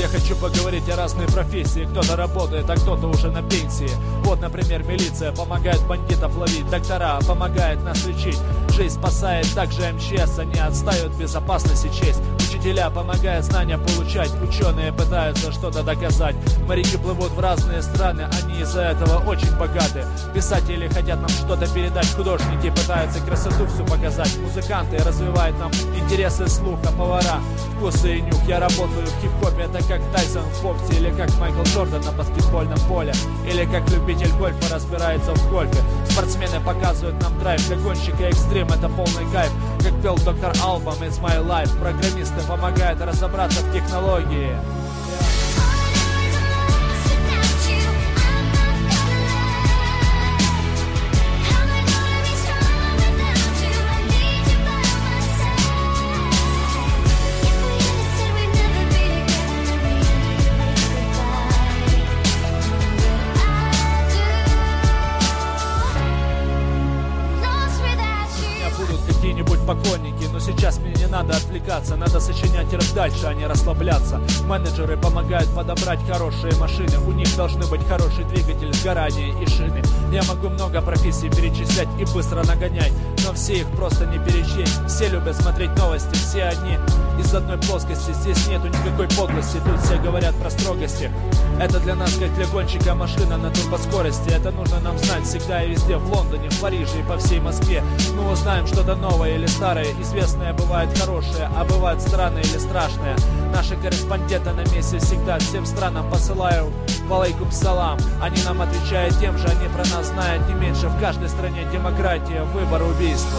я хочу поговорить о разной профессии. Кто-то работает, а кто-то уже на пенсии. Вот, например, милиция помогает бандитов ловить, доктора помогает нас лечить, жизнь спасает также МЧС, они отстают безопасность и честь. Учителя помогают знания получать, ученые пытаются что-то доказать. Моряки плывут в разные страны, они из-за этого очень богаты. Писатели хотят нам что-то передать, художники пытаются красоту всю показать. Музыканты развивают нам интересы слуха, повара, вкусы и нюх. Я работаю в хип-хопе, это как Тайсон в боксе, или как Майкл Джордан на баскетбольном поле, или как любитель гольфа разбирается в гольфе. Спортсмены показывают нам драйв, для гонщика экстрим это полный кайф. Как пел доктор Албан, It's My Life. Программисты помогают разобраться в технологии. Поклонники, но сейчас мне не надо отвлекаться, надо сочинять рэп дальше, а не расслабляться. Менеджеры помогают подобрать хорошие машины, у них должны быть хороший двигатель, сгорание и шины. Я могу много профессий перечислять и быстро нагонять, но все их просто не перечесть. Все любят смотреть новости, все одни из одной плоскости. Здесь нету никакой подлости, тут все говорят про строгости. Это для нас, как для гонщика, машина на турбоскорости. Это нужно нам знать всегда и везде, в Лондоне, в Париже и по всей Москве. Мы узнаем что-то новое или старое. Известное бывает хорошее, а бывает странное или страшное. Наши корреспонденты на месте всегда. Всем странам посылаю валейкум салам. Они нам отвечают тем же, они про нас знают не меньше. В каждой стране демократия, выбор, убийство.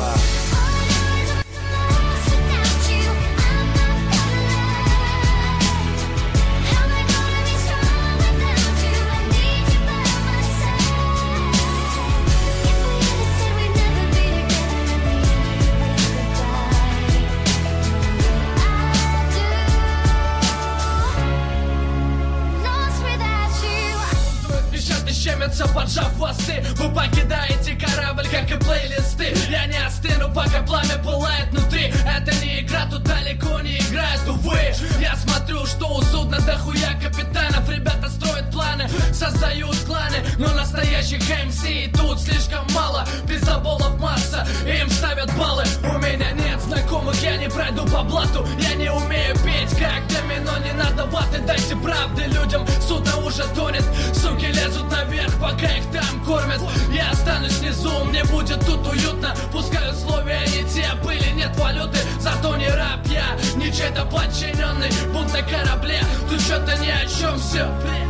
Поджав хвосты, вы покидаете корабль, как и плейлисты. Я не остыну, пока пламя пылает внутри. Это не игра, тут далеко не играет, увы. Я смотрю, что у судна дохуя капитанов. Ребята строят планы, создают кланы, но настоящих МС тут слишком мало. Пиздоболов масса, им ставят баллы. У меня нет знакомых, я не пройду по блату. Я не умею петь, как домино, не надо ваты. Дайте правды людям, судно уже тонет. Суки лезут наверх, пока их там кормят. Я останусь внизу, мне будет тут уютно. Пускай условия не те, пыли нет валюты. Зато не раб я, не чей-то подчиненный. Будь на корабле, тут что-то ни о чем все.